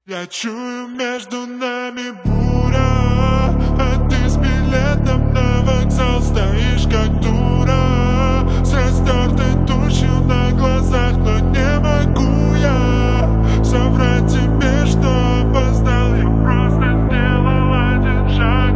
Я чую между нами буря, а ты с билетом на вокзал стоишь как дура, с растертой тушью на глазах, но не могу я соврать тебе, что опоздал. Я просто сделал один шаг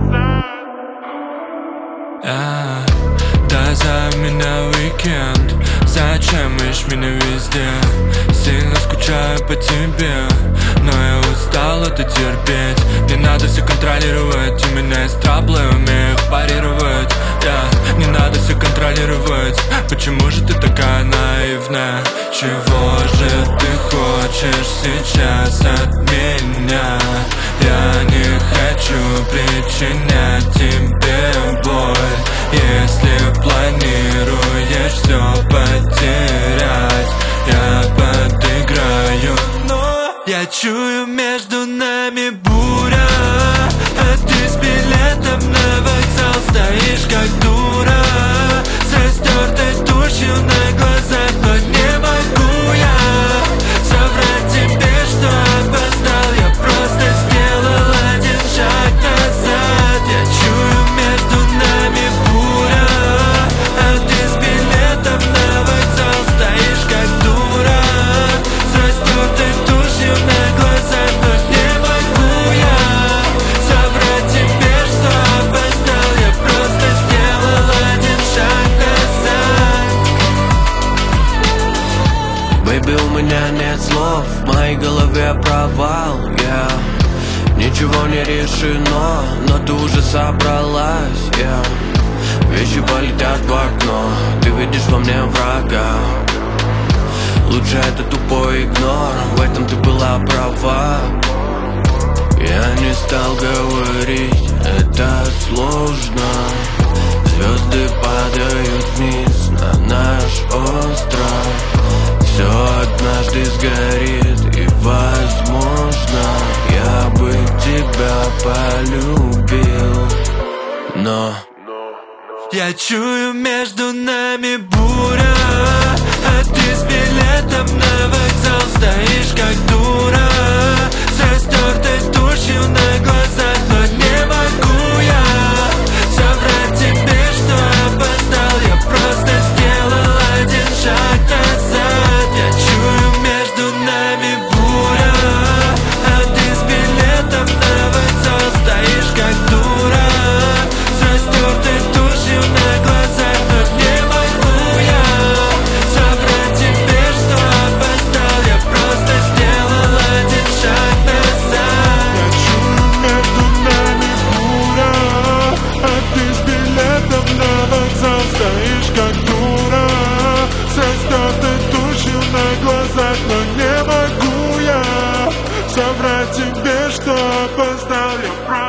назад. Да за меня уикенд, зачем ищешь меня везде? Сильно скучаю по тебе, но я устал это терпеть. Не надо все контролировать, у меня есть траблы, умею их парировать. Не надо все контролировать, почему же ты такая наивная? Чего же ты хочешь сейчас от меня? Я не хочу причинять тебе боль. Если планируешь все потерять, я подыграю, но я чую между нами буря, а ты с билетом на вокзал стоишь как дура, с растертой тушью на глазах, но не могу я соврать тебе, что опоздал. Я просто сделал один шаг назад. Я чую между нами буря, а ты с билетом на вокзал стоишь как дура, с растертой тушью на глазах, но не могу я соврать тебе, что опоздал. Я просто сделал один шаг назад. Бэйби, у меня нет слов, в моей голове провал, Ничего не решено, но ты уже собралась, Вещи полетят в окно, ты видишь во мне врага. Лучше это тупой игнор, в этом ты была права. Я не стал говорить, это сложно. Звезды падают вниз на наш остров. Все однажды сгорит, и возможно я бы тебя полюбил, но я чую между нами буря, а ты с билетом на вокзал стоишь как дура, с растертой тушью на глазах, но не могу я соврать тебе, что опоздал. Я просто сделал один шаг назад. Я чую между нами буря, а ты с билетом на вокзал стоишь как дура, с растертой тушью на глазах, но не могу я соврать тебе, что опоздал. Я просто сделал один шаг назад. Я чую между нами буря, а ты с билетом на вокзал стоишь как дура, с растертой тушью на глазах, но не могу я соврать тебе, что опоздал. Я